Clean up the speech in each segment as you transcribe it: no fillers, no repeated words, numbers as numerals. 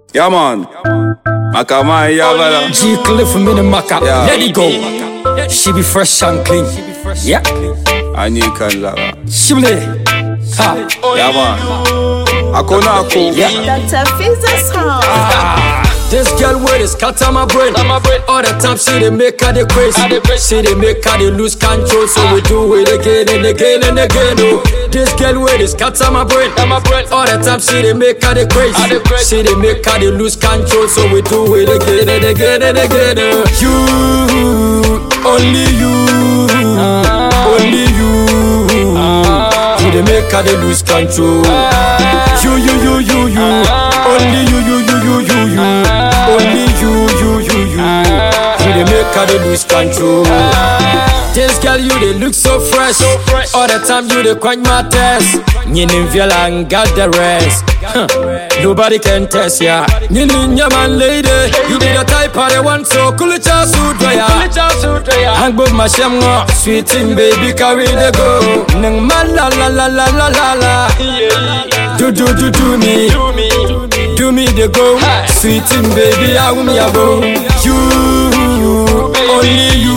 Yeah, man. Makama, yeah, G Cliff Minimaka, Yeah. let it go. She be fresh and clean. Yeah, I need can lava. she be ha. Yeah, man. Akona ako. Yeah. Dr. Fizza's house. This girl with is cut on my brain. All the time she dey make her the crazy. She dey make her the lose control. So we do it again and again and again. Oh. This girl with is cut on my brain. All the time she dey make her the crazy. She dey make her the lose control. So we do it again and again and again. Oh. You, only you, only you. You dey make her the lose control. You, only you. Only you. You dey make her dey lose control. This girl, you dey look so fresh. All the time you dey quench my thirst. Nyini Viola and got the rest. Nobody can test ya. Nyini Nyaman lady, you be the type of the one so cool it just suit ya. Hang both my shamwa, sweet thing baby carry the go. Nang ma la la. Do me. Do me the go, sweet thing baby, I will me a go. You, only you.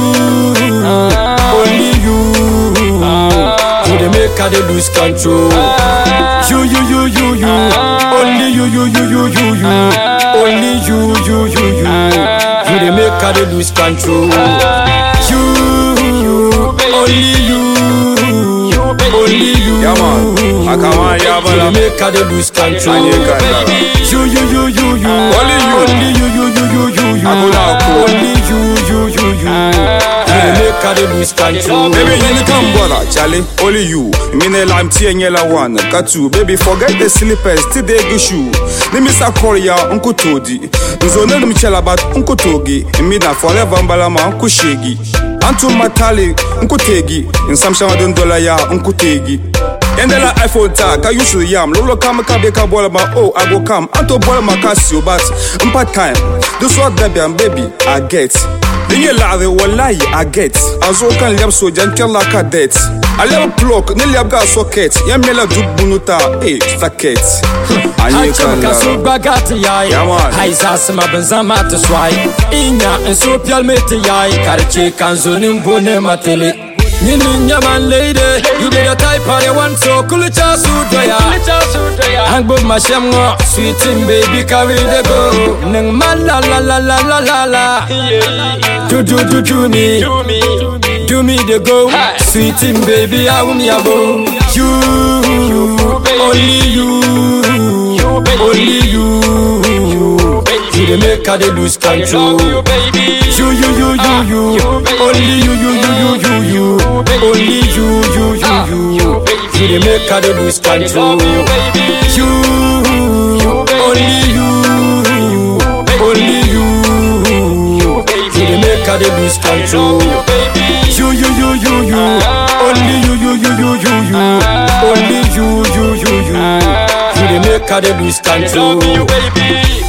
You dey make her dey lose control. You. Only you. Only you. You dey make her dey lose control. You, only you. Yeah, man. Makama, yeah, You dey man. make her dey lose control. I need can lava. You. Only you. Akona ako. Only you. You dey make her dey lose control. Baby, you can bother, Charlie. Only you. Mine lam tie nyela one. Katu, baby, forget the slippers. Today go shoe. Nimi sa Korea, unko todi. Nzone numichela bat unko togi. Mina forever mbalama unko shegi. Antu matali unko tegi. Nsamshama $1 ya unko tegi. Endela iPhone tag, I usually yam. Lolo kama kabeka bola ma oh I go come. Anto bola ma kasio but part time. This what baby I get. Dinye lave wallahi I get. Azo kan liab so jankel la cadet. I liab plug, ne liab ga socket. Yamela dubunuta, socket. Anye kan Acham kasu lava. bagati yai. Yeah, man. Haisa sama benzama te swai. Inya enso pial mete yai. Karche kanzo nimbone matele. Nyini Nyaman lady, you be the type of the one so cool it just suit ya. Hang both my shamwa, sweet thing baby carry the go. Nang ma la. Do me. Do me the go, sweet thing baby I will me a go. You, only you. You dey make her dey lose control. You. Only you. Only you. You dey make her dey lose control. You. Only you. You dey make her dey lose control. You. Only you. You dey make her dey lose control.